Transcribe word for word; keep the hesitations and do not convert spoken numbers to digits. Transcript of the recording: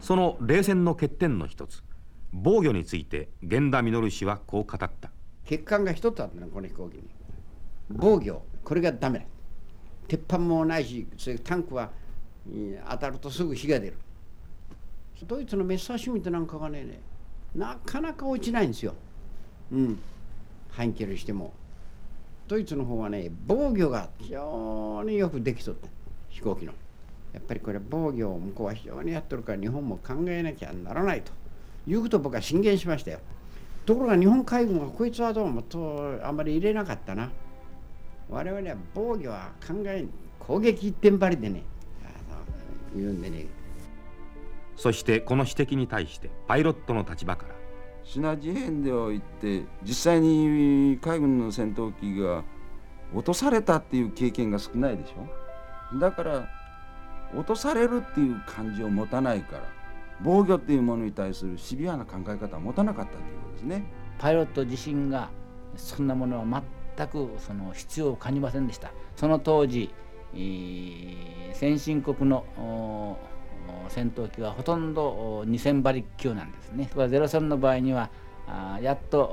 その冷戦の欠点の一つ、防御について源田実氏はこう語った。 欠陥が一つあったの、この飛行機に。防御、これがダメだ。鉄板もないし、それタンクは当たるとすぐ火が出る。ドイツのメッサーシュミットなんかがね、なかなか落ちないんですよ。うん、ハインケルしても。ドイツの方はね、防御が非常によくできとった、飛行機の。やっぱりこれ防御を向こうは非常にやってるから、日本も考えなきゃならないということを僕は進言しましたよ。ところが日本海軍はこいつはどうもとあんまり入れなかったな。我々は防御は考え攻撃一点張りでね、あの言うんでね。 そしてこの指摘に対してパイロットの立場から、 シナ事変でおいて実際に海軍の戦闘機が落とされたっていう経験が少ないでしょ。だから落とされるっていう感じを持たないから、防御っていうものに対するシビアな考え方を持たなかったということですね。 パイロット自身がそんなものは全くその必要を感じませんでした。その当時、えー、先進国の戦闘機はほとんどにせん馬力級なんですね。ゼロさんの場合にはあやっと